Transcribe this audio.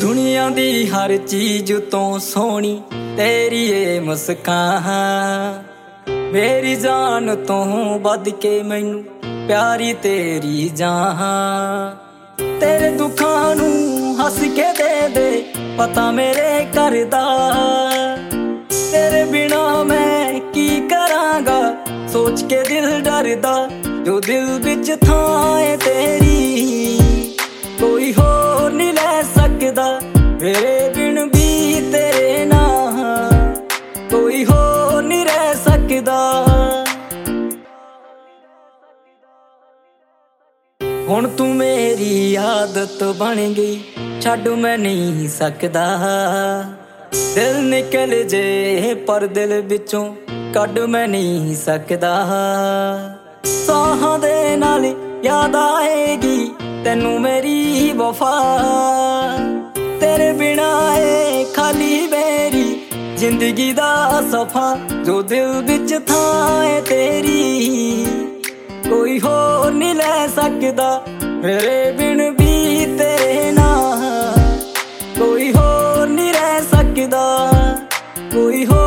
ਦੁਨੀਆ ਦੀ ਹਰ ਚੀਜ਼ ਤੋਂ ਸੋਹਣੀ ਤੇਰੀ ਏ ਮੁਸਕਾਨ, ਮੇਰੀ ਜਾਨ ਤੋਂ ਵੱਧ ਕੇ ਮੈਨੂੰ ਪਿਆਰੀ ਤੇਰੀ ਜਾਨ। ਤੇਰੇ ਦੁੱਖਾਂ ਨੂੰ ਹੱਸ ਕੇ ਦੇ ਦੇ ਪਤਾ ਮੇਰੇ ਘਰ ਦਾ, ਤੇਰੇ ਬਿਨਾ ਮੈਂ ਕੀ ਕਰਾਂਗਾ ਸੋਚ ਕੇ ਦਿਲ ਡਰਦਾ। ਜੋ ਦਿਲ ਵਿੱਚ ਥਾਂ ਏ ਤੇਰੀ ਕੋਈ ਹੋਰ ਨਹੀਂ ਲੈ ਸਕਦਾ, ਮੇਰੇ ਬਿਨ ਵੀ ਤੇਰੇ ਨਾਲ ਕੋਈ ਹੋਰ ਨਹੀਂ ਰਹਿ ਸਕਦਾ। ਹੁਣ ਤੂੰ ਮੇਰੀ ਆਦਤ ਬਣ ਗਈ, ਛੱਡ ਮੈਂ ਨਹੀਂ ਸਕਦਾ। ਦਿਲ ਨਿਕਲ ਜੇ ਪਰ ਦਿਲ ਵਿੱਚੋਂ ਕੱਢ ਮੈਂ ਨਹੀਂ ਸਕਦਾ। ਸਾਹਾਂ ਦੇ ਨਾਲ ਯਾਦ ਆਏਗੀ ਤੈਨੂੰ ਮੇਰੀ ਵਫਾ, ਤੇਰੇ ਬਿਨਾ ਏ ਖਾਲੀ ਮੇਰੀ ਜ਼ਿੰਦਗੀ ਦਾ ਸਫਾ। ਜੋ ਦਿਲ ਵਿੱਚ ਥਾਂ ਏ ਤੇਰੀ ਕੋਈ ਹੋਰ ਨਹੀਂ ਲੈ ਸਕਦਾ, ਮੇਰੇ ਬਿਨ ਵੀ ਤੇਰੇ ਨਾਲ ਕੋਈ ਹੋਰ ਨਹੀਂ ਰਹਿ ਸਕਦਾ, ਕੋਈ ਹੋਰ